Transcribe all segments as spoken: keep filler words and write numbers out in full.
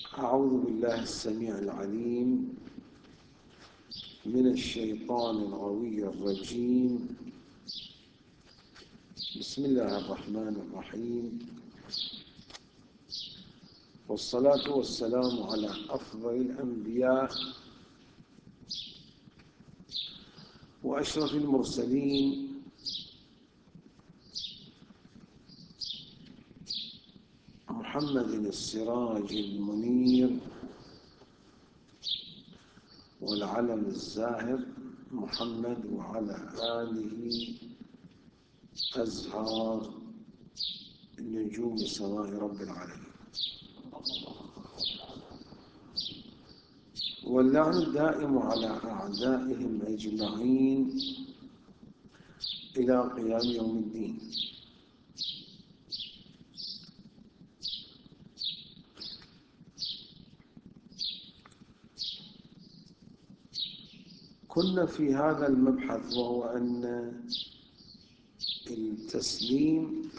أعوذ بالله السميع العليم من الشيطان الغوي الرجيم. بسم الله الرحمن الرحيم، والصلاة والسلام على أفضل الأنبياء وأشرف المرسلين محمد السراج المنير والعلم الزاهر محمد، وعلى آله أزهار نجوم سماء رب العالمين، واللعن الدائم على أعدائهم أجمعين إلى قيام يوم الدين. كنا في هذا المبحث، وهو أن التسليم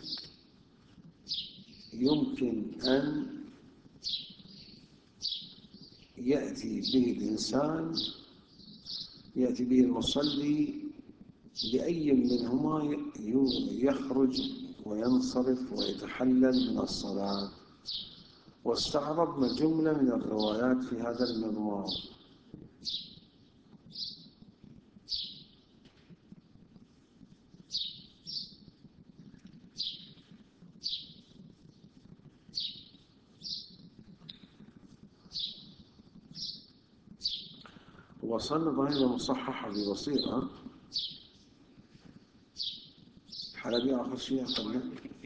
يمكن أن يأتي به الإنسان، يأتي به المصلي بأي منهما يخرج وينصرف ويتحلل من الصلاة، واستعرضنا جملة من الروايات في هذا المضمار. وصلنا ظاهرة مصححة ببصيرة حلبي آخر شيء قبله.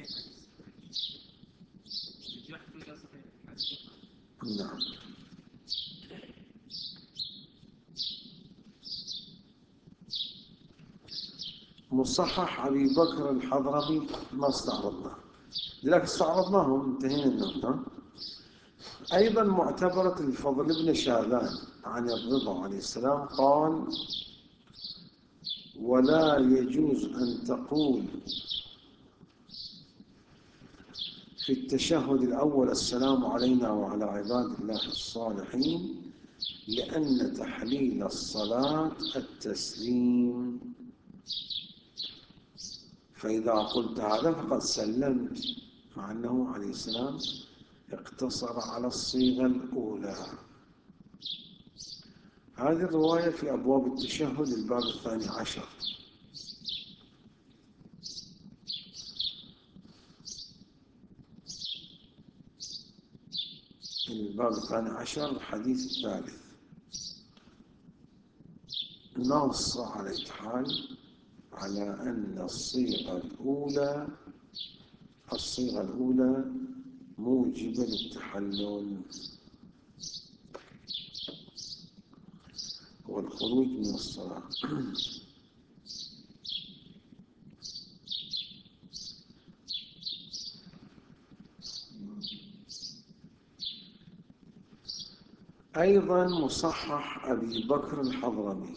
نعم، مصحح أبي بكر الحضرمي ما استعرضناه، لذلك استعرضناهم انتهينا النقطة. أيضا معتبرة الفضل بن شاذان عن الرضا عليه السلام قال: ولا يجوز أن تقول في التشهد الأول السلام علينا وعلى عباد الله الصالحين، لأن تحليل الصلاة التسليم، فإذا قلت هذا فقد سلمت، مع أنه عليه السلام اقتصر على الصيغة الأولى. هذه الرواية في أبواب التشهد الباب الثاني عشر. الباب الثاني عشر الحديث الثالث نص على الحال على أن الصيغة الأولى الصيغة الأولى موجبة للتحلل والخروج من الصلاة. أيضا مصحح أبي بكر الحضرمي،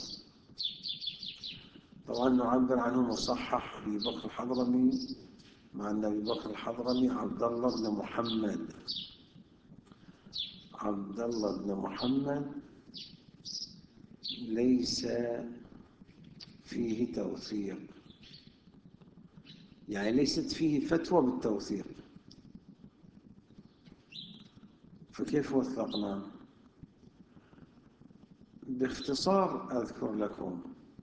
طبعا نعبر عنه مصحح أبي بكر الحضرمي، مع أن أبي بكر الحضرمي عبد الله بن محمد عبد الله بن محمد ليس فيه توثيق، يعني ليست فيه فتوى بالتوثيق، فكيف وثقنا؟ باختصار أذكر لكم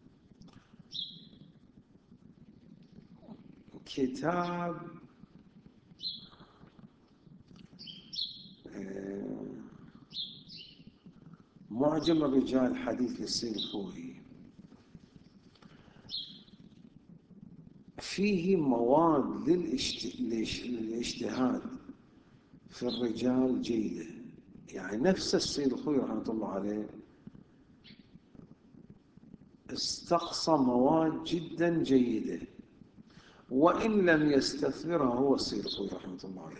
كتاب معجم الرجال الحديث للسيد الخوئي، فيه مواد للاجتهاد في الرجال جيدة، يعني نفس السيد الخوئي رحمة الله عليه استقصى مواد جدا جيدة، وإن لم يستثمرها هو السيد الخوئي رحمة الله عليه،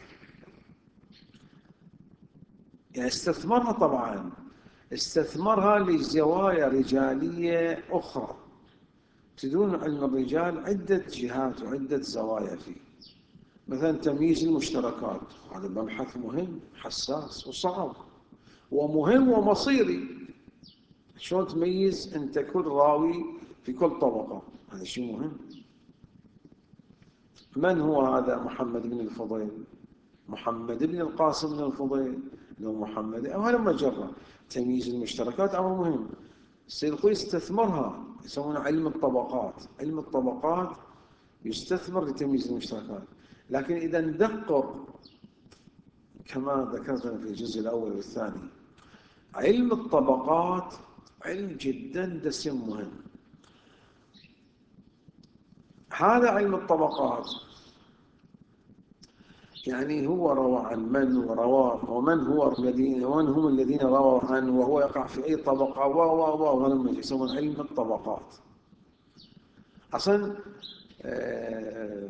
يعني استثمرها، طبعا استثمرها لزوايا رجالية أخرى. تدون علم الرجال عدة جهات وعدة زوايا فيه، مثلا تمييز المشتركات، هذا مبحث مهم حساس وصعب، ومهم ومصيري. شلون تميز أنت كل راوي في كل طبقة؟ هذا شيء مهم. من هو هذا محمد بن الفضيل؟ محمد بن القاسم بن الفضيل، لو محمد أو هلما جرى. تمييز المشتركات أمر مهم. السيد الخوئي استثمرها، يسمونه علم الطبقات. علم الطبقات يستثمر لتمييز المشتركات، لكن إذا ندقق كما ذكرنا في الجزء الأول والثاني، علم الطبقات علم جدا دسم مهم. هذا علم الطبقات يعني هو روى عن من وروى، ومن هو الذين ومن هم الذين رووا عنه، وهو يقع في أي طبقة و و و ولما يسمون علم الطبقات. أصلا آه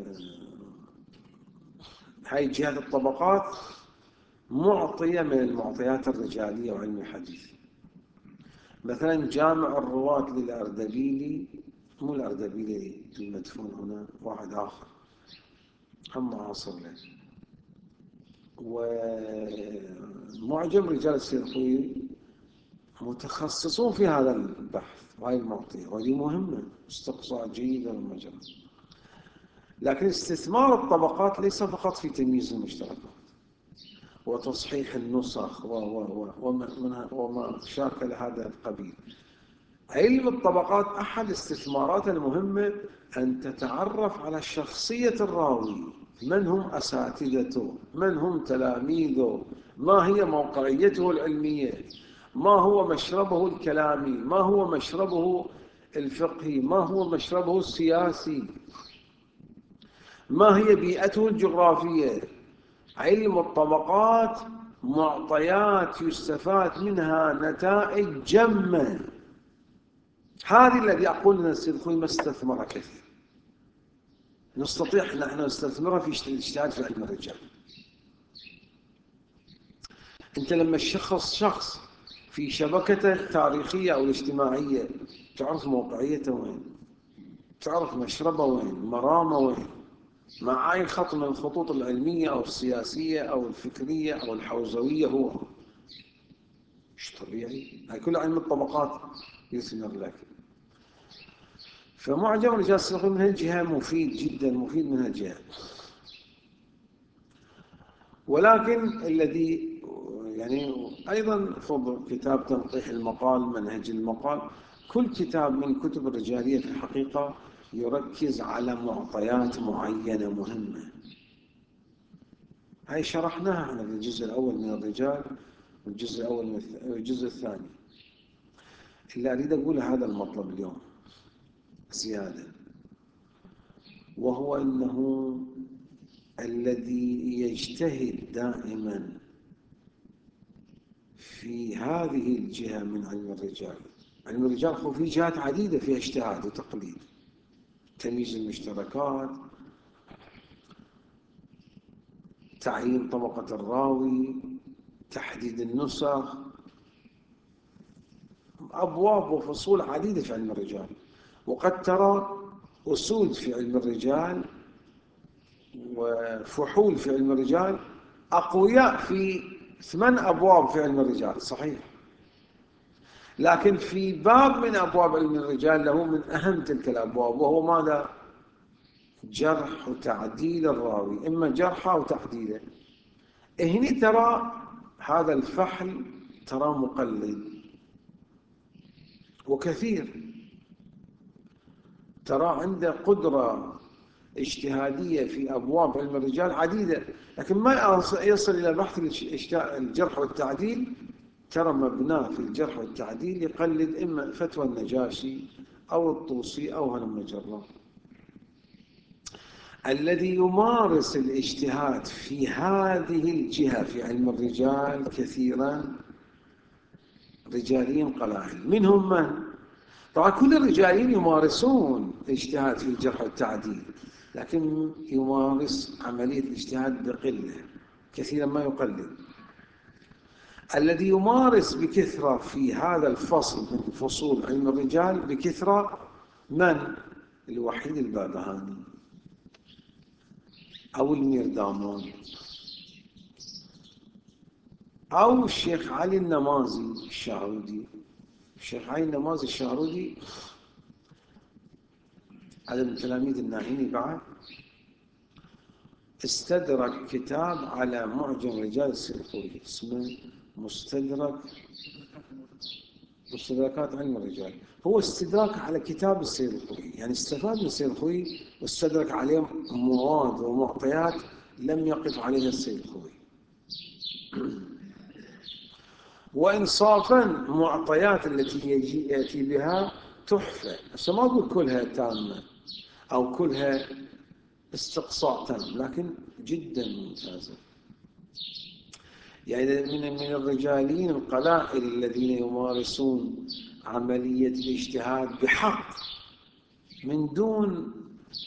هاي جهة الطبقات معطية من المعطيات الرجالية وعلم الحديث. مثلا جامع الرواة للأردبيلي، مو الأردبيلي المدفون هنا، واحد آخر هم معاصر له، ومعجم رجال السيد الخوئي متخصصون في هذا البحث وهي المعطية، وهذه مهمة، استقصاء جيد للمجال. لكن استثمار الطبقات ليس فقط في تمييز المشتركات وتصحيح النسخ و و وما, وما شاكل هذا القبيل. علم الطبقات أحد استثماراته المهمة أن تتعرف على شخصية الراوي، من هم أساتذته، من هم تلاميذه، ما هي موقعيته العلمية، ما هو مشربه الكلامي، ما هو مشربه الفقهي، ما هو مشربه السياسي، ما هي بيئته الجغرافية. علم الطبقات معطيات يستفاد منها نتائج جمة. هذه الذي أقول لنا السيد الخوئي ما استثمرها كثير. نستطيع نحن نستثمرها في الاجتهاد في علم الرجال. أنت لما تشخص شخص في شبكته التاريخية أو الاجتماعية تعرف موقعيته وين، تعرف مشربه وين، مرامه وين، مع أي خط من الخطوط العلمية أو السياسية أو الفكرية أو الحوزوية هو. مش طبيعي؟ هاي كل علم الطبقات يثمر لك. فمعجم رجال السيد الخوئي من هالجهة مفيد جدا، مفيد من هالجهة. ولكن الذي يعني أيضا خذ كتاب تنقيح المقال، منهج المقال، كل كتاب من كتب الرجالية في الحقيقة يركز على معطيات معينة مهمة. هاي شرحناها احنا في الجزء الأول من الرجال والجزء الأول من الجزء الثاني. اللي أريد أقول هذا المطلب اليوم زيادة، وهو أنه الذي يجتهد دائما في هذه الجهة من علم الرجال، علم الرجال هو في جهات عديدة فيها اجتهاد وتقليد، تمييز المشتركات، تعيين طبقة الراوي، تحديد النسخ، أبواب وفصول عديدة في علم الرجال. وقد ترى أسود في علم الرجال وفحول في علم الرجال أقوياء في ثمان أبواب في علم الرجال، صحيح، لكن في باب من أبواب علم الرجال له من أهم تلك الأبواب، وهو ماذا؟ جرح وتعديل الراوي، إما جرحه أو تعديله. هني ترى هذا الفحل ترى مقلد وكثير، ترى عنده قدرة اجتهادية في أبواب علم الرجال عديدة، لكن ما يصل إلى بحث الجرح والتعديل. ترى مبناه في الجرح والتعديل يقلد إما فتوى النجاشي أو الطوسي أو هلم جرا. الذي يمارس الاجتهاد في هذه الجهة في علم الرجال كثيرا رجاليين قلائل. منهم من؟ طبعا كل الرجاليين يمارسون الاجتهاد في الجرح والتعديل، لكن يمارس عملية الاجتهاد بقلة، كثيرا ما يقلد. الذي يمارس بكثرة في هذا الفصل من فصول علم الرجال بكثرة من؟ الوحيد البابهاني أو الميردامون أو الشيخ علي النمازي الشهرودي. الشيخ علي النمازي الشهرودي هذا من تلاميذ الناهيني بعد، استدرك كتاب على معجم رجال السير الخوئي اسمه مستدرك مستدركات علم الرجال. هو استدراك على كتاب السير الخوئي، يعني استفاد من السير الخوئي واستدرك عليه مواد ومعطيات لم يقف عليها السير الخوئي. وإنصافا معطيات التي يجي يأتي بها تحفة، بس ما أقول كلها تامة أو كلها استقصاء تام، لكن جدا ممتازة. يعني من من الرجالين القلائل الذين يمارسون عملية الاجتهاد بحق من دون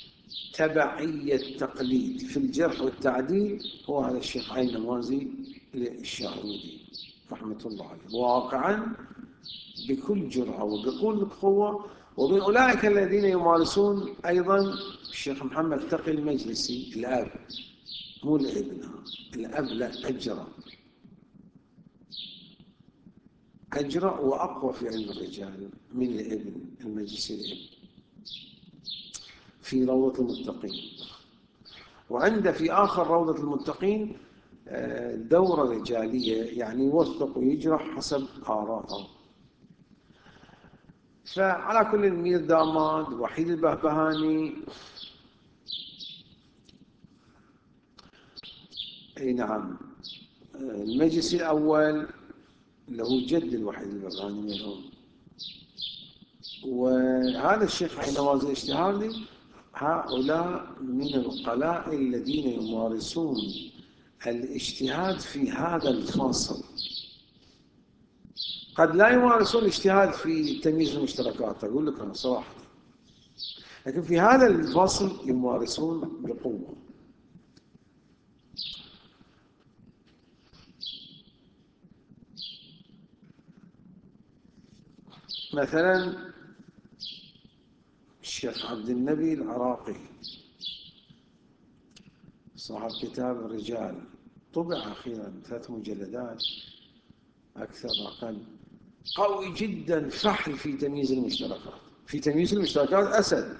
تبعية تقليد في الجرح والتعديل هو هذا الشيخ علي النمازي الشهرودي رحمة الله عليه، واقعا بكل جرأة وبكل قوة. ومن أولئك الذين يمارسون أيضا الشيخ محمد تقي المجلسي الأب، مو الابن، الأب لا أجرى أجرى وأقوى في علم الرجال من الابن المجلسي الابن في روضة المتقين. وعنده في آخر روضة المتقين دورة رجالية، يعني يوثق ويجرح حسب آراءه. فعلى كل المير داماد، وحيد البهبهاني، اي نعم، المجلس الأول اللي هو جد الوحيد البهبهاني منهم، وهذا الشيخ علي نمازي الاشتهاردي، هؤلاء من القلائل الذين يمارسون الاجتهاد في هذا الفصل. قد لا يمارسون الاجتهاد في تمييز المشتركات، أقول لك أنا صراحة، لكن في هذا الفصل يمارسون بقوة. مثلا الشيخ عبد النبي العراقي صاحب كتاب الرجال، طبع أخيرا ثلاث مجلدات أكثر أقل، قوي جدا، فحل في تمييز المشتركات. في تمييز المشتركات أسد.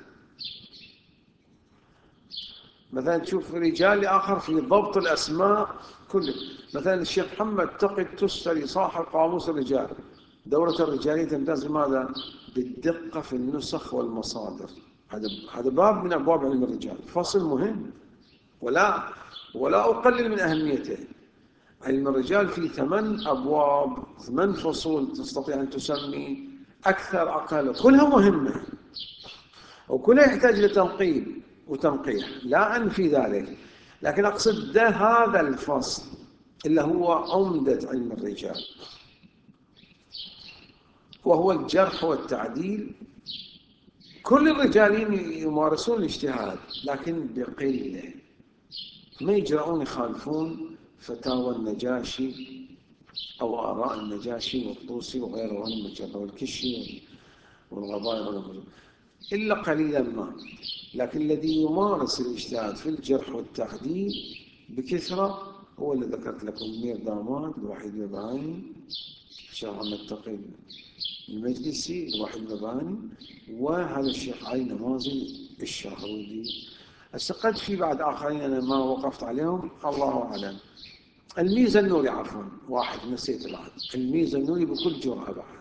مثلا تشوف رجال آخر في ضبط الأسماء كله. مثلا الشيخ محمد تقي التستري صاحب قاموس الرجال، دورة الرجالية تمتاز بماذا؟ بالدقة في النسخ والمصادر. هذا هذا باب من أبواب علم الرجال، فصل مهم ولا ولا أقلل من أهميته. علم الرجال في ثمان أبواب، ثمان فصول، تستطيع أن تسمي أكثر أقل، كلها مهمة وكلها يحتاج لتنقيب وتنقيح، لا أنفي ذلك، لكن أقصد ده هذا الفصل اللي هو عمدة علم الرجال، وهو الجرح والتعديل. كل الرجالين يمارسون الاجتهاد لكن بقلة، ما يجرؤون يخالفون فتاوى النجاشي أو آراء النجاشي والطوسي وغيرهم من الجرح والكشي والغبائر إلا قليلا ما. لكن الذي يمارس الاجتهاد في الجرح والتعديل بكثرة هو اللي ذكرت لكم: مير داماد الوحيد البهبهاني، الشيخ محمد تقي المجلسي الوحيد البهبهاني، وهذا الشيخ علي نمازي الشهرودي. هسه قد في بعد آخرين أنا ما وقفت عليهم، الله أعلم. الميزة النوري، عفوا واحد نسيت بعد، الميزة النوري بكل جرأة بعد،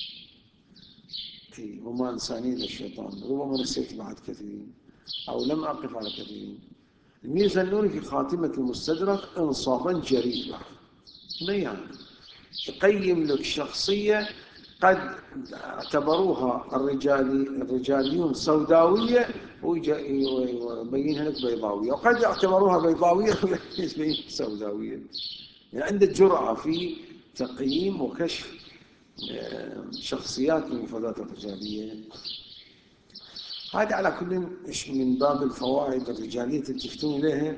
وما إنسانية الشيطان، ربما نسيت بعد كثيرين أو لم أقف على كثيرين. الميزة النوري في خاتمة المستدرك إنصافا جريء بعد، ما يعني يقيم لك شخصية قد اعتبروها الرجالي الرجاليون سوداوية ويبينها لك بيضاوية، وقد اعتبروها بيضاوية ويبينها سوداوية. يعني عنده جرأة في تقييم وكشف شخصيات المفردات الرجالية. هذا على كل من باب الفوائد الرجالية تلتفتون إليها.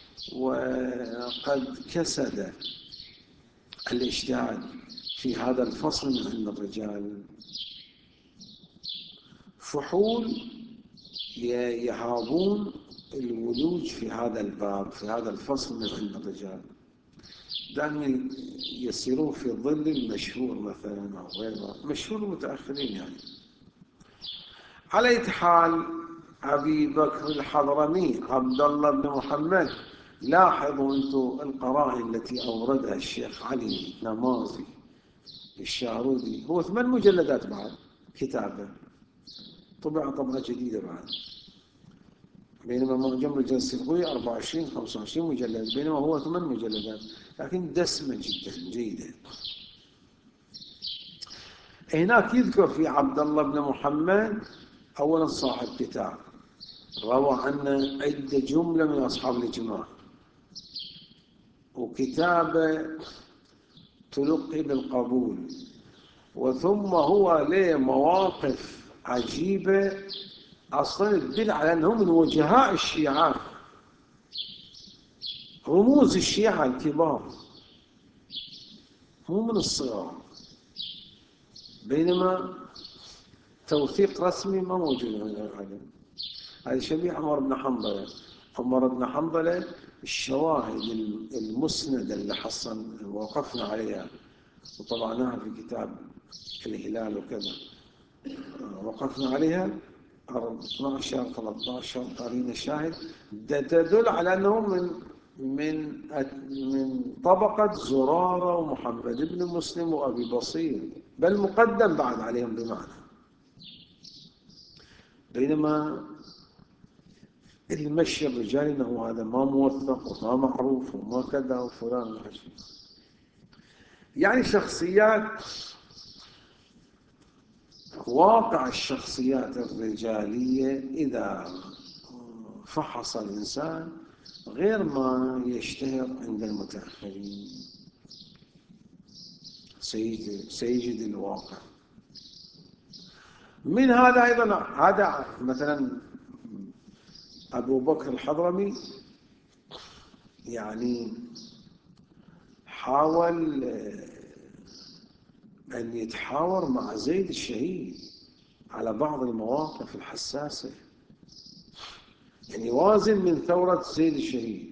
وقد كسد الاجتهاد في هذا الفصل من علم الرجال فحول يهابون الولوج في هذا الباب، في هذا الفصل من علم الرجال. دائما يسيرون في ظل المشهور مثلا أو غيره، مشهور المتأخرين يعني. على أي حال، أبي بكر الحضرمي عبد الله بن محمد، لاحظوا أنتم القرائن التي أوردها الشيخ علي نمازي الشارودي، هو ثمان مجلدات بعد كتابه، طبع طبعة جديدة بعد، بينما معجم رجال السلقوي أربعة وعشرين خمسة وعشرين مجلد، بينما هو ثمان مجلدات، لكن دسمة جدا جيدة. هناك يذكر في عبد الله بن محمد أولا صاحب كتاب روى عنه عدة جملة من أصحاب الإجماع، وكتابه تلقي بالقبول، وثم هو له مواقف عجيبة أصلا تدل على أنه من وجهاء الشيعة، رموز الشيعة الكبار، مو من الصغار، بينما توثيق رسمي ما موجود من العالم. هذا شبيه عمر بن حنظلة. عمر بن حنظلة الشواهد المسندة اللي حصل وقفنا عليها وطبعناها في كتاب الهلال وكذا، وقفنا عليها اثنا عشر ثلاثة عشر قرينة شاهد تدل على أنه من من من طبقة زرارة ومحمد بن مسلم وأبي بصير، بل مقدم بعد عليهم بمعنى. بينما المشي الرجالي أنه هذا ما موثق وما معروف وما كذا وفلان وحشي. يعني شخصيات، واقع الشخصيات الرجالية إذا فحص الإنسان غير ما يشتهر عند المتأخرين، سيجد, سيجد الواقع. من هذا أيضا، هذا مثلا أبو بكر الحضرمي يعني حاول أن يتحاور مع زيد الشهيد على بعض المواقف الحساسة، يعني وازن من ثورة زيد الشهيد،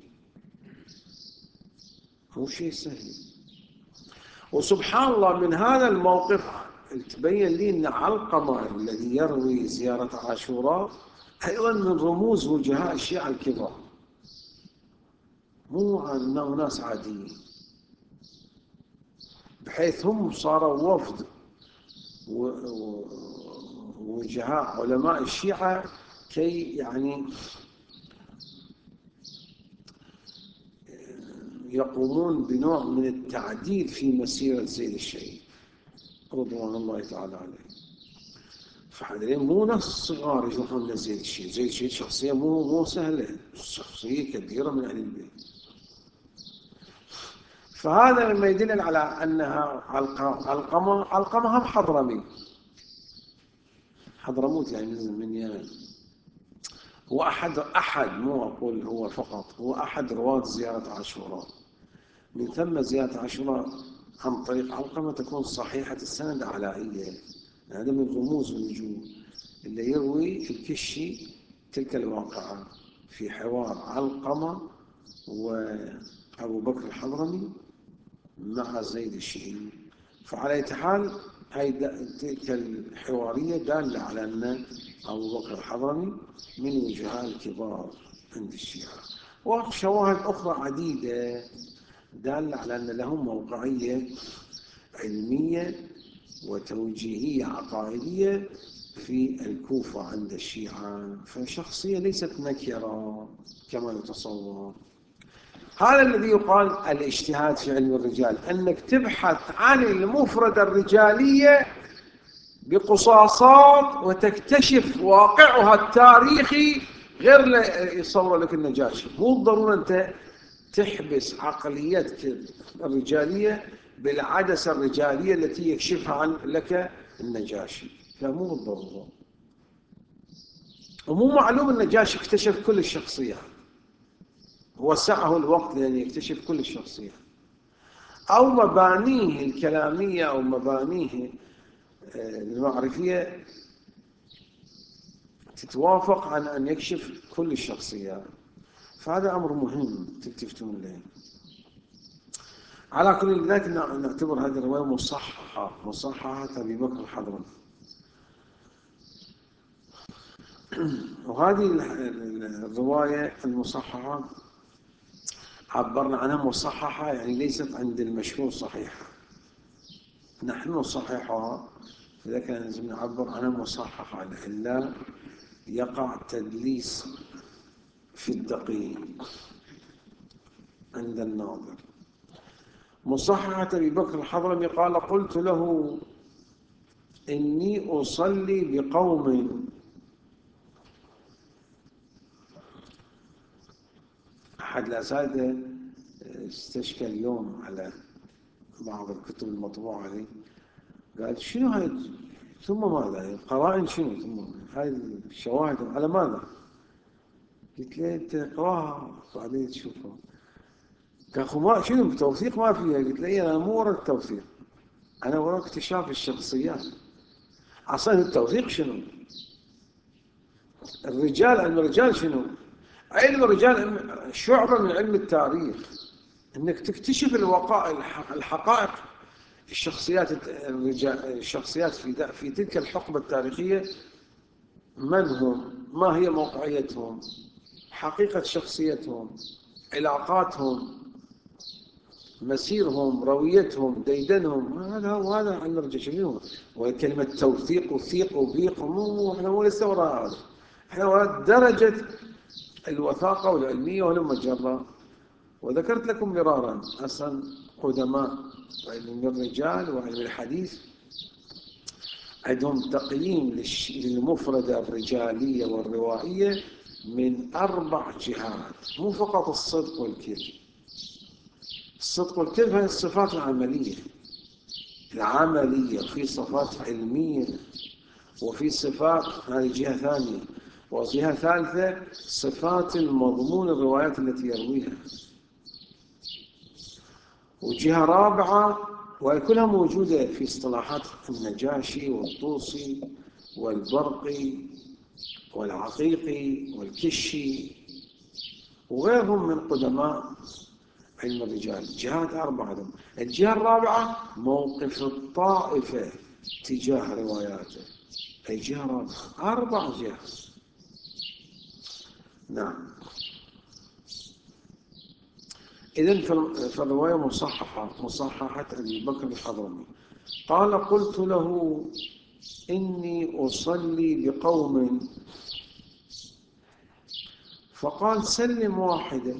مو شيء سهل. وسبحان الله من هذا الموقف تبين لي أن علقمة الذي يروي زيارة عاشوراء أيضا من رموز وجهاء الشيعة الكبار، مو أنه ناس عاديين، بحيث هم صاروا وفد ووجهاء علماء الشيعة كي يعني يقومون بنوع من التعديل في مسيرة زيد الشهيد رضوان الله تعالى عليه. فحضرين مو ناس صغار يروحون لزيد الشهيد، زيد الشهيد شخصية مو مو سهلة، شخصية كبيرة من أهل البيت. فهذا مما يدل على أنها علقمة، علقمة هم حضرمي، حضرموت يعني من يمن. هو أحد أحد مو أقول هو فقط، هو أحد رواة زيارة عاشوراء. من ثم زيارة عاشوراء عن طريق علقمة تكون صحيحة السند علائية. هذا من رموز النجوم اللي يروي الكشي تلك الواقعة في حوار علقمة وأبو بكر الحضرمي مع زيد الشهيد. فعلى أي حال هاي تلك الحوارية دالة على أن أبو بكر الحضرمي من وجهاء الكبار عند الشيعة. وشواهد أخرى عديدة دالة على أن لهم موقعية علمية وتوجيهية عقائدية في الكوفة عند الشيعة، فشخصية ليست نكرة كما يتصور. هذا الذي يقال الاجتهاد في علم الرجال، أنك تبحث عن المفردة الرجالية بقصاصات وتكتشف واقعها التاريخي غير يصور لك النجاشي. مو بالضرورة أنت تحبس عقليتك الرجالية بالعدسة الرجالية التي يكشفها عن لك النجاشي، لا مو بالضرورة. ومو معلوم النجاشي اكتشف كل الشخصيات، وسعه الوقت لأن يكتشف كل الشخصيات، أو مبانيه الكلامية أو مبانيه المعرفية تتوافق عن أن يكشف كل الشخصيات. فهذا أمر مهم تلتفتون له. على كل ذلك نعتبر هذه الرواية مصححة، مصححة أبي بكر الحضرمي. وهذه الرواية المصححة عبرنا عنها مصححة، يعني ليست عند المشهور صحيحة، نحن نصححها، إذا كان لازم نعبر عنها مصححة لئلا يقع تدليس في الدقيق عند الناظر. مصححة أبي بكر الحضرمي قال: قلت له إني أصلي بقوم. أحد الأساتذة استشكل اليوم على بعض الكتب المطبوعة عليه، قال: شنو هاي ثم ماذا؟ القرائن شنو ثم هاي الشواهد على ماذا؟ قلت له: أنت اقراها بعدين تشوفها. قال: أخو ما شنو توثيق ما فيها؟ قلت له: أنا مو ورا التوثيق، أنا ورا اكتشاف الشخصيات. أصلا التوثيق شنو؟ الرجال، علم الرجال شنو؟ علم الرجال شعبة من علم التاريخ، انك تكتشف الوقائع الحقائق الشخصيات الرجال الشخصيات في في تلك الحقبة التاريخية، من هم؟ ما هي موقعيتهم؟ حقيقة شخصيتهم، علاقاتهم، مسيرهم، رويتهم، ديدنهم. هذا هو هذا علم الرجال. شنو وكلمة توثيق وثيق وبيق؟ مو احنا مو لسه وراء هذا، احنا وراء درجة الوثاقة والعلمية ولما جرى. وذكرت لكم مرارا أصلا قدماء علم الرجال وعلم الحديث عندهم تقييم للمفردة الرجالية والروائية من أربع جهات، مو فقط الصدق والكذب. الصدق والكذب هي الصفات العملية العملية في صفات علمية، وفي صفات، هذه جهة ثانية، وجهة ثالثة صفات المضمون الروايات التي يرويها، وجهة رابعة وهي كلها موجودة في اصطلاحات النجاشي والطوسي والبرقي والعقيقي والكشي وغيرهم من قدماء علم الرجال. جهات أربعة. الجهة الرابعة موقف الطائفة تجاه رواياته، أي جهة رابعة، أربع جهات. نعم. إذن فالرواية مصححة، مصححة أبي بكر الحضرمي. قال: قلت له إني أصلي بقوم، فقال: سلم واحدا،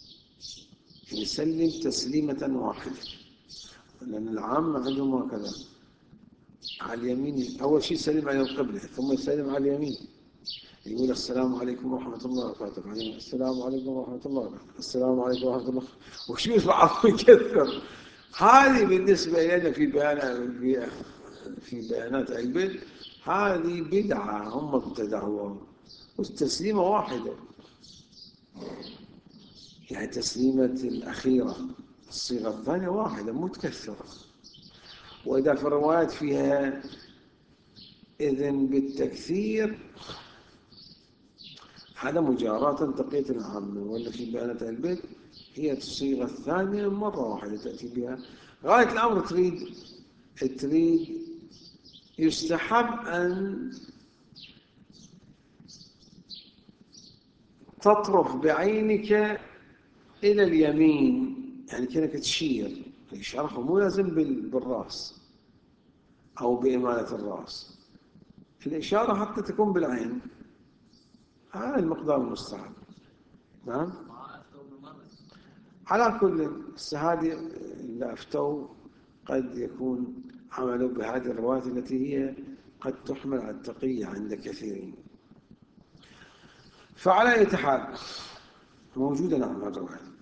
يسلم تسليمة واحدة، لأن العامة عندهم هكذا على اليمين. أول شيء يسلم على القبلة، ثم يسلم على اليمين، يقول: السلام عليكم ورحمة الله وبركاته، بعدين السلام عليكم ورحمة الله وبركاته، السلام عليكم ورحمة الله، وشو بعضهم يكثر. هذه بالنسبة لنا في بيانات في بيانات علم هذه بدعة هم ابتدعوها، والتسليمة واحدة، يعني تسليمة الأخيرة، الصيغة الثانية واحدة مو تكثر. وإذا في الروايات فيها إذن بالتكثير هذا مجاراة تقية العامة، ولا في بيانات البيت هي الصيغة الثانية مرة واحدة تأتي بها. غاية الأمر تريد تريد يستحب أن تطرف بعينك إلى اليمين، يعني كأنك تشير. الإشارة مو لازم بالرأس أو بإمالة الرأس، الإشارة حتى تكون بالعين، هذا المقدار المستحب. نعم. على كل هذه اللي أفتوا قد يكون عملوا بهذه الروايات التي هي قد تحمل على التقية عند كثيرين. فعلى أي حال موجودة نعم الرواية.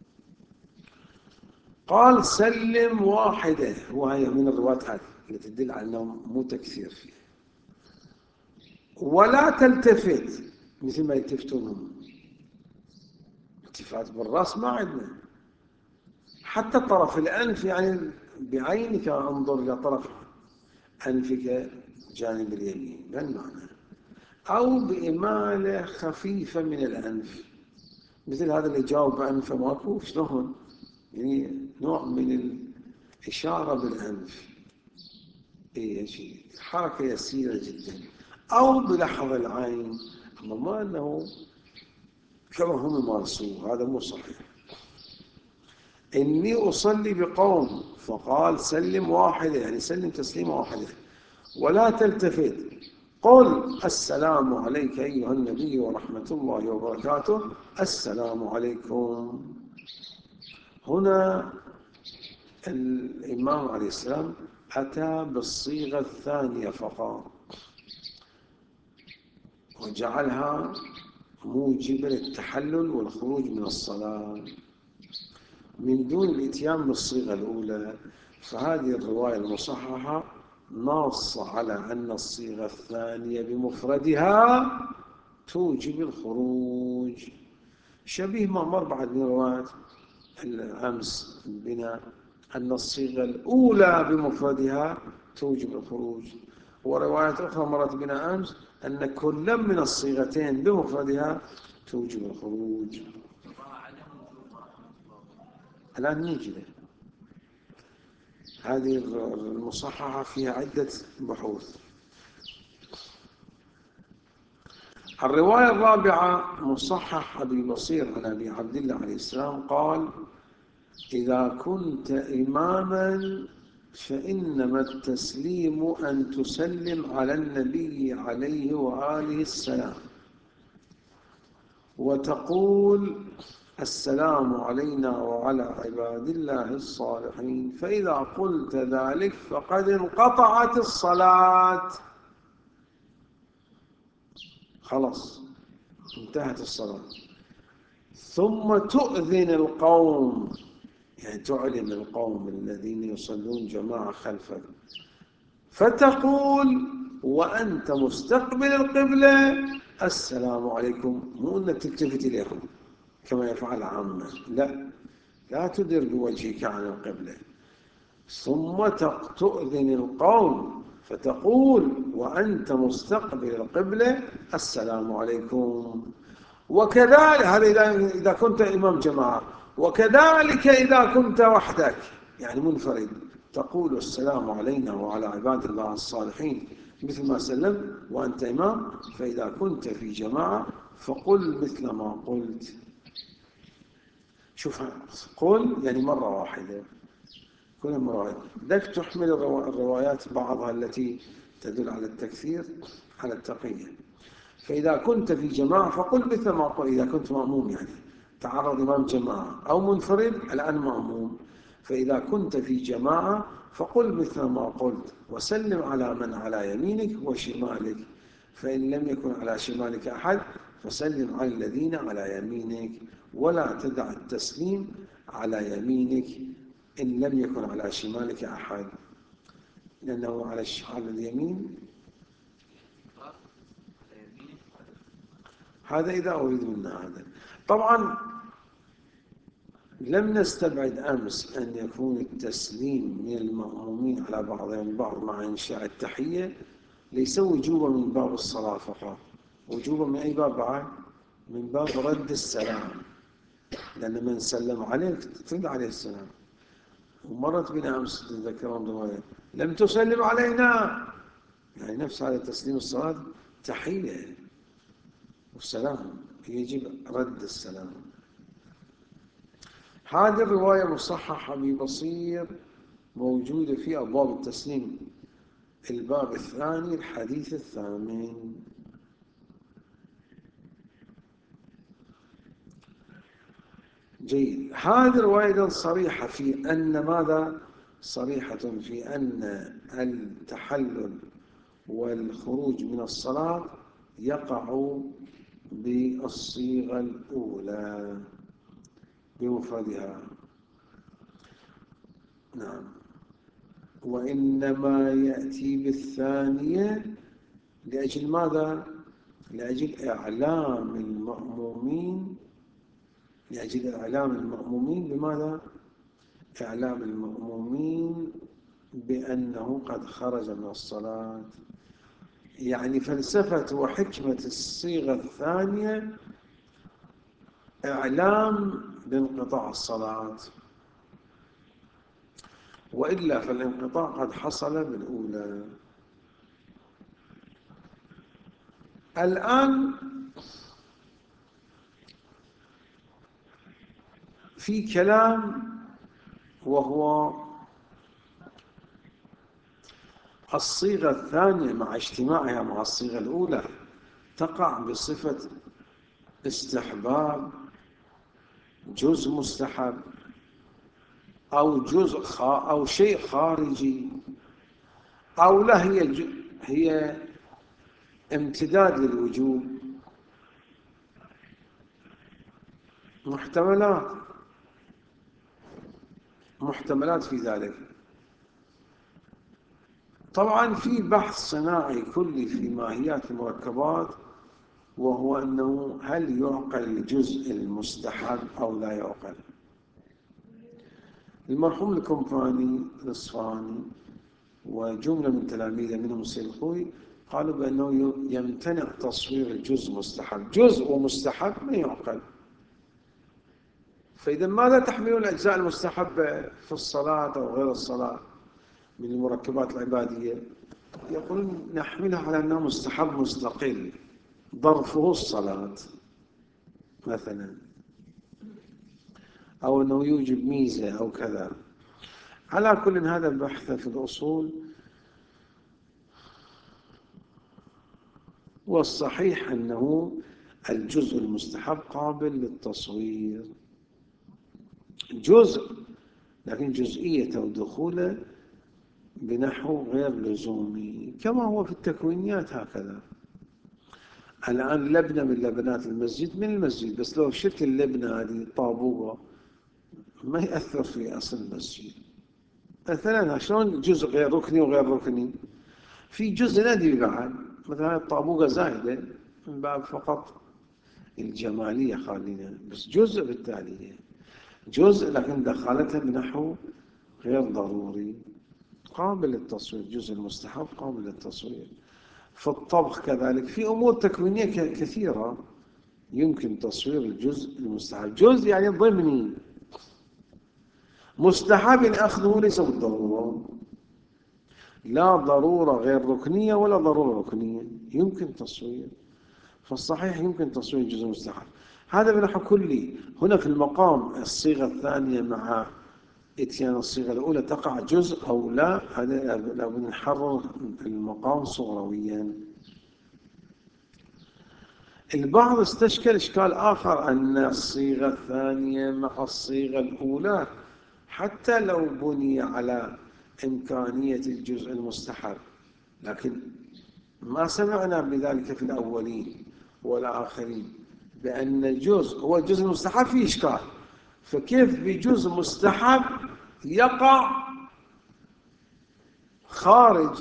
قال: سلم واحدة، وهي من الروايات هذه التي تدل على أنه مو تكثير فيه. ولا تلتفت مثل ما يلتفتون، التفات بالرأس ما عندنا، حتى طرف الأنف، يعني بعينك انظر إلى طرف أنفك جانب اليمين بالمعنى، أو بإمالة خفيفة من الأنف، مثل هذا اللي جاوب أنفه ماكو شلون يعني نوع من الإشارة بالأنف، إيه شيء حركة يسيرة جدا، أو بلحظ العين، أما ما أنه كما هم يمارسوه، هذا مو صحيح. إني أصلي بقوم، فقال سلم واحدة، يعني سلم تسليمة واحدة ولا تلتفت، قل السلام عليك أيها النبي ورحمة الله وبركاته، السلام عليكم. هنا الإمام عليه السلام أتى بالصيغة الثانية فقط، وجعلها موجبة للتحلل والخروج من الصلاة من دون الإتيان بالصيغة الأولى. فهذه الرواية المصححة ناصة على أن الصيغة الثانية بمفردها توجب الخروج، شبيه ما مر بعد من روايات الأمس بنا أن الصيغة الأولى بمفردها توجب الخروج، وروايات أخرى مرت بنا أمس أن كل من الصيغتين بمفردها توجب الخروج. الآن نيجي له، هذه المصححة فيها عدة بحوث. الرواية الرابعة مصحح أبي بصير عن أبي عبد الله عليه السلام قال: إذا كنت إماما فإنما التسليم أن تسلم على النبي عليه وآله السلام وتقول السلام علينا وعلى عباد الله الصالحين، فإذا قلت ذلك فقد انقطعت الصلاة، خلاص انتهت الصلاة. ثم تؤذن القوم، يعني تعلم القوم الذين يصلون جماعة خلفك، فتقول وأنت مستقبل القبلة السلام عليكم، مو أنك تلتفت إليهم كما يفعل عامة، لا، لا تدر بوجهك عن القبلة. ثم تؤذن القوم فتقول وأنت مستقبل القبلة السلام عليكم. وكذلك هذا إذا كنت إمام جماعة، وكذلك إذا كنت وحدك يعني منفرد تقول السلام علينا وعلى عباد الله الصالحين مثل ما سلم وأنت إمام. فإذا كنت في جماعة فقل مثل ما قلت. شوف، قل يعني مرة واحدة، كل مرة واحدة. ذاك تحمل الروايات بعضها التي تدل على التكثير على التقية. فإذا كنت في جماعة فقل مثل ما قل. إذا كنت مأموم يعني تعرض إمام جماعة أو منفرد الآن مأموم، فإذا كنت في جماعة فقل مثل ما قلت وسلم على من على يمينك وشمالك، فإن لم يكن على شمالك أحد فسلم على الذين على يمينك، ولا تدع التسليم على يمينك إن لم يكن على شمالك أحد، لأنه على اليمين هذا إذا أريد منا هذا. طبعا لم نستبعد أمس أن يكون التسليم من المأمومين على بعضهم البعض مع إنشاء التحية ليس وجوبا من باب الصلاة فقط، وجوبا من أي باب بعد؟ من باب رد السلام، لأن من سلم عليك ترد عليه السلام. ومرت بنا أمس تذكرون رواية لم تسلم علينا، يعني نفس هذا تسليم الصلاة تحية والسلام، يجب رد السلام. هذه الرواية مصححة ببصير موجودة في أبواب التسليم الباب الثاني الحديث الثامن. جيد. هذه الرواية صريحة في أن ماذا؟ صريحة في أن التحلل والخروج من الصلاة يقع بالصيغة الأولى بمفردها. نعم. وإنما يأتي بالثانية لأجل ماذا؟ لأجل إعلام المأمومين، لأجل إعلام المأمومين بماذا؟ إعلام المأمومين بأنه قد خرج من الصلاة. يعني فلسفة وحكمة الصيغة الثانية إعلام بانقطاع الصلاة. وإلا فالانقطاع قد حصل بالأولى. الآن في كلام وهو الصيغة الثانية مع اجتماعها مع الصيغة الأولى تقع بصفة استحباب، جزء مستحب، أو جزء خا أو شيء خارجي، أو لا هي هي امتداد للوجوب. محتملات محتملات في ذلك. طبعا في بحث صناعي كلي في ماهيات المركبات، وهو أنه هل يعقل الجزء المستحب أو لا يعقل. المرحوم الكومباني الإصفهاني وجملة من تلاميذه منهم السيد الخوي قالوا بأنه يمتنع تصوير الجزء مستحب، جزء ومستحب ما يعقل. فإذا ماذا تحملون الأجزاء المستحبة في الصلاة أو غير الصلاة من المركبات العبادية؟ يقولون نحملها على أنه مستحب مستقل، ظرفه الصلاة مثلا، أو أنه يوجب ميزة أو كذا. على كل هذا البحث في الأصول، والصحيح أنه الجزء المستحب قابل للتصوير، جزء لكن جزئية ودخوله بنحو غير لزومي، كما هو في التكوينيات هكذا. الآن لبنة من لبنات المسجد من المسجد، بس لو شلت اللبنة هذه طابوغة ما يأثر في أصل المسجد. مثلا شلون جزء غير ركني وغير ركني؟ في جزء ندي بعد، مثلا الطابوغة زايدة من باب فقط الجمالية خالية، بس جزء بالتالي جزء لكن دخلتها بنحو غير ضروري قابل للتصوير، جزء المستحب قابل للتصوير. في الطبخ كذلك، في أمور تكوينية كثيرة يمكن تصوير الجزء المستحب. جزء يعني ضمني، مستحب أخذه ليس بالضرورة، لا ضرورة غير ركنية ولا ضرورة ركنية، يمكن تصوير. فالصحيح يمكن تصوير الجزء المستحب. هذا بنحو كلي. هنا في المقام الصيغة الثانية مع اتيان الصيغة الأولى تقع جزء أو لا، هذا لابد نحرر المقام صغرويا. البعض استشكل إشكال آخر، أن الصيغة الثانية مع الصيغة الأولى حتى لو بني على إمكانية الجزء المستحب، لكن ما سمعنا بذلك في الأولين والآخرين، بأن الجزء هو الجزء المستحب فيه إشكال. فكيف بجزء مستحب يقع خارج؟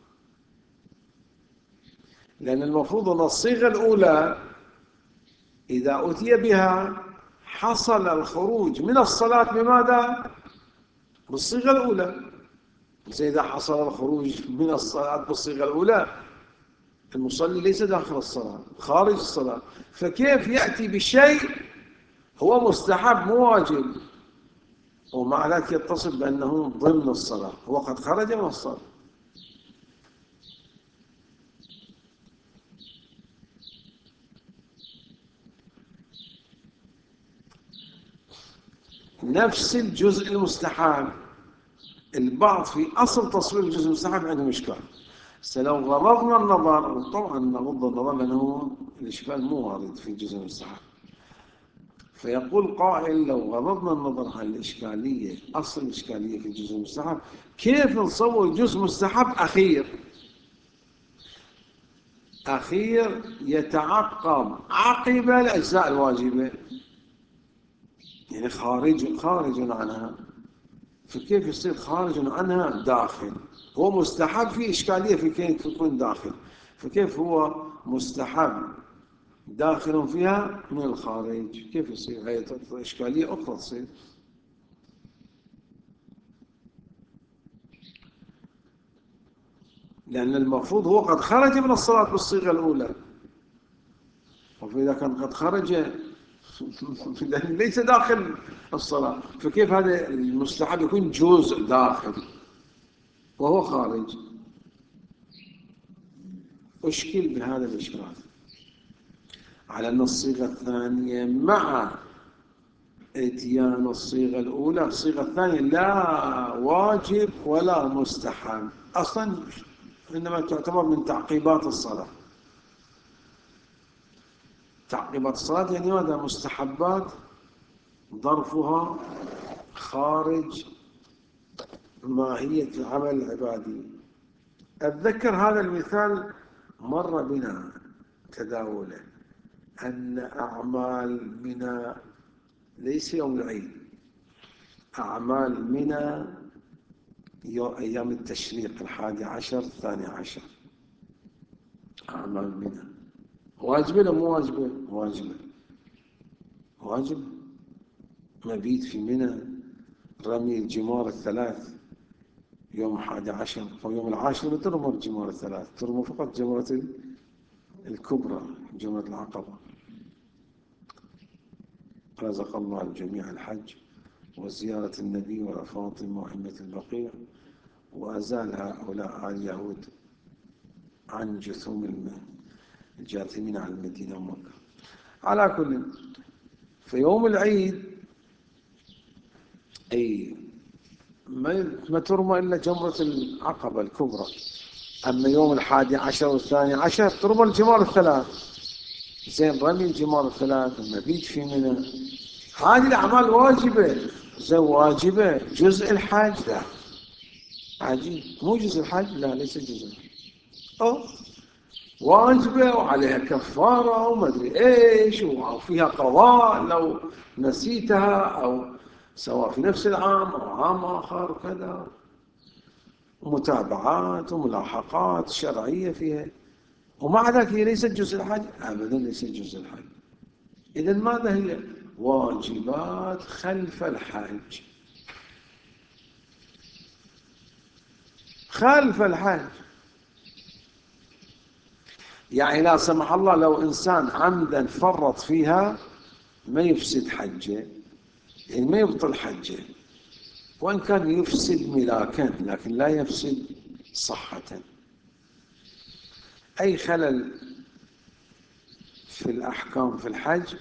لأن المفروض أن الصيغة الأولى إذا أتي بها حصل الخروج من الصلاة بماذا؟ بالصيغة الأولى. إذا حصل الخروج من الصلاة بالصيغة الأولى، المصلي ليس داخل الصلاة، خارج الصلاة. فكيف يأتي بشيء هو مستحب مو واجب ومع ذلك يتصف بأنه ضمن الصلاة، هو قد خرج من الصلاة؟ نفس الجزء المستحب، البعض في أصل تصوير الجزء المستحب عندهم إشكال. لو غرضنا النظر، طبعا نغض النظر لأنه الإشكال مو وارد في الجزء المستحب، فيقول قائل لو غضضنا النظر عن الإشكالية، أصل الإشكالية في الجزء المستحب، كيف نصور جزء مستحب أخير أخير يتعقب عقب الأجزاء الواجبة، يعني خارج خارج عنها. فكيف يصير خارج عنها داخل؟ هو مستحب، في إشكالية في كيف يكون داخل، فكيف هو مستحب داخل فيها من الخارج؟ كيف يصير؟ هي إشكالية أخرى تصير. لأن المفروض هو قد خرج من الصلاة بالصيغة الأولى، وإذا كان قد خرج لأن ليس داخل الصلاة، فكيف هذا المستحب يكون جزء داخل وهو خارج؟ أشكل بهذا الإشكال على أن الصيغة الثانية مع إتيان الصيغة الأولى، الصيغة الثانية لا واجب ولا مستحب أصلا، إنما تعتبر من تعقيبات الصلاة. تعقيبات الصلاة يعني ماذا؟ مستحبات ظرفها خارج ماهية العمل العبادي. أتذكر هذا المثال مر بنا تداوله، أن أعمال منى ليس يوم العيد، أعمال منى أيام التشريق الحادي عشر الثاني عشر، أعمال منى واجبة ولا مو واجبة؟ واجبة، واجبة. مبيت في منى، رمي الجمار الثلاث يوم الحادي عشر أو يوم العاشر لا ترمى الجمار الثلاث، ترمى فقط جمرة الكبرى، جمرة العقبة. رزق الله الجميع الحج وزيارة النبي وفاطمة وأئمة البقيع، وأزال هؤلاء آل يهود عن جثوم الجاثمين على المدينة ومكة. على كل، في يوم العيد أي ما ترمى إلا جمرة العقبة الكبرى، أما يوم الحادي عشر والثاني عشر ترمى الجمار الثلاث. زين، رمي الجمار الثلاث، المبيت في منى، هذه الأعمال واجبة. زين، واجبة. جزء الحج؟ لا. عجيب، مو جزء الحج؟ لا، ليس جزء الحج. أو واجبة وعليها كفارة وما أدري إيش، وفيها قضاء لو نسيتها، أو سواء في نفس العام أو عام آخر وكذا، ومتابعات وملاحقات شرعية فيها، ومع ذلك هي ليست جزء الحج؟ أبدا ليست جزء الحج. إذن ماذا هي؟ واجبات خلف الحج. خلف الحج يعني لا سمح الله لو إنسان عمدا فرط فيها ما يفسد حجه، يعني ما يبطل حجه، وإن كان يفسد ملاكا لكن لا يفسد صحة. أي خلل في الأحكام في الحج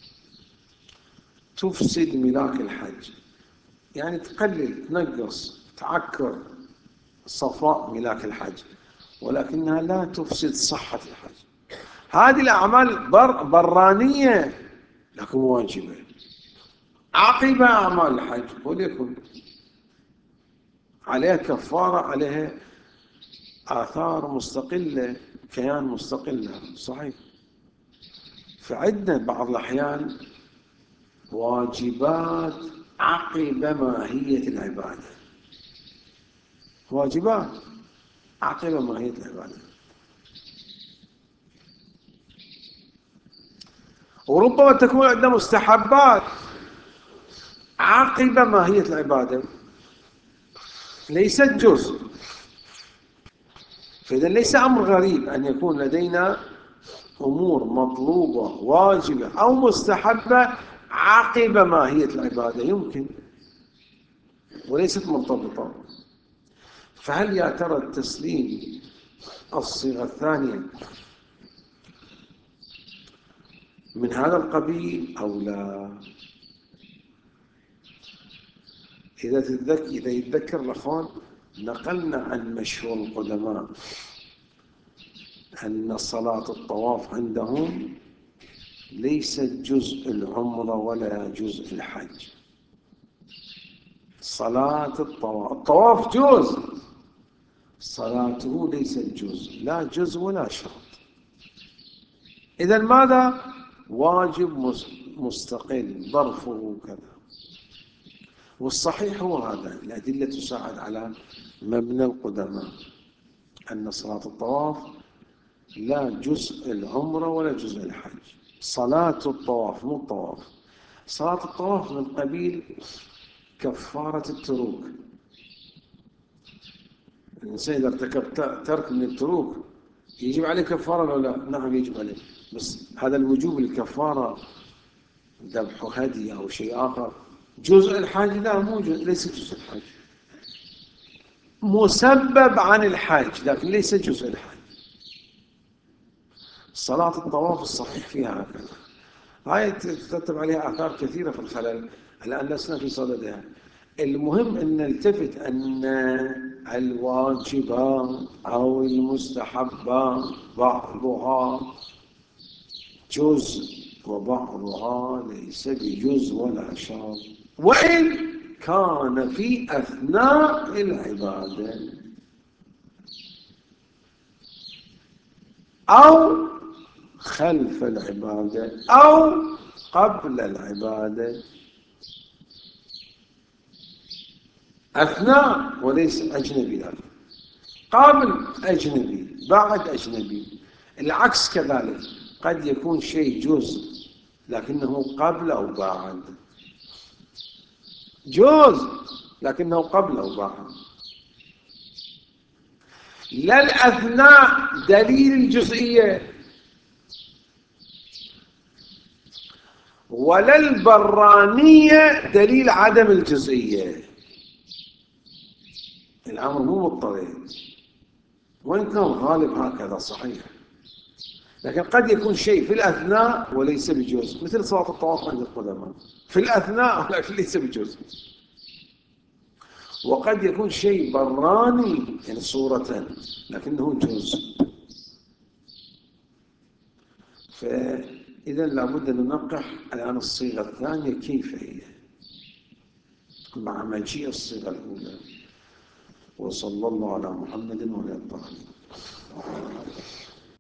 تفسد ملاك الحج، يعني تقلل، تنقص، تعكر صفاء ملاك الحج، ولكنها لا تفسد صحة الحج. هذه الأعمال بر برانية لكن واجبة، عقب أعمال الحج، وليكن عليها كفارة، عليها آثار مستقلة، كيان مستقلة، صحيح. فعندنا بعض الأحيان واجبات عقب ماهية العبادة، واجبات عقب ماهية العبادة، وربما تكون عندنا مستحبات عقب ماهية العبادة ليست جزء. فإذا ليس أمر غريب أن يكون لدينا أمور مطلوبة واجبة أو مستحبة عقب ماهية العبادة، يمكن، وليست مرتبطة. فهل يا ترى التسليم الصيغة الثانية من هذا القبيل أو لا؟ إذا تتذكر إذا يتذكر الأخوان، نقلنا عن مشهور القدماء أن صلاة الطواف عندهم ليست جزء العمرة ولا جزء الحج. صلاة الطواف، الطواف جزء، صلاته ليست جزء، لا جزء ولا شرط. إذن ماذا؟ واجب مستقل ظرفه كذا. والصحيح هو هذا، الأدلة تساعد على مبنى القدماء أن صلاة الطواف لا جزء العمرة ولا جزء الحج. صلاة الطواف، مو الطواف، صلاة الطواف من قبيل كفارة التروك. الإنسان إذا ارتكب ترك من التروك يجب عليه كفارة ولا لا؟ نعم يجب عليه، بس هذا الوجوب الكفارة ذبح هدي أو شيء آخر جزء الحج؟ لا، مو جزء، ليس جزء الحج، مسبب عن الحج لكن ليس جزء الحج. صلاة الطواف الصحيح فيها هكذا، هاي تترتب عليها آثار كثيرة في الخلل، الآن لسنا في صددها. المهم أن نلتفت أن الواجبات أو المستحبات بعضها جزء وبعضها ليس بجزء ولا شرط، وإن كان في أثناء العبادة أو خلف العبادة أو قبل العبادة. أثناء وليس أجنبي، لا، قبل أجنبي، بعد أجنبي، العكس كذلك، قد يكون شيء جزء لكنه قبل أو بعد، جزء لكنه قبل أو بعد. لا الأثناء دليل الجزئية ولا البرانية دليل عدم الجزئية، الأمر مو مضطرد، وإن كان غالب هكذا صحيح، لكن قد يكون شيء في الأثناء وليس بجزء، مثل صلاة الطواف عند القدماء في الأثناء ولكن ليس بجزء. وقد يكون شيء براني يعني صورة لكنه جزء. فإذا لابد أن ننقح الآن الصيغة الثانية كيف هي مع مجيء الصيغة الأولى. وصلى الله على محمد وعلى آله.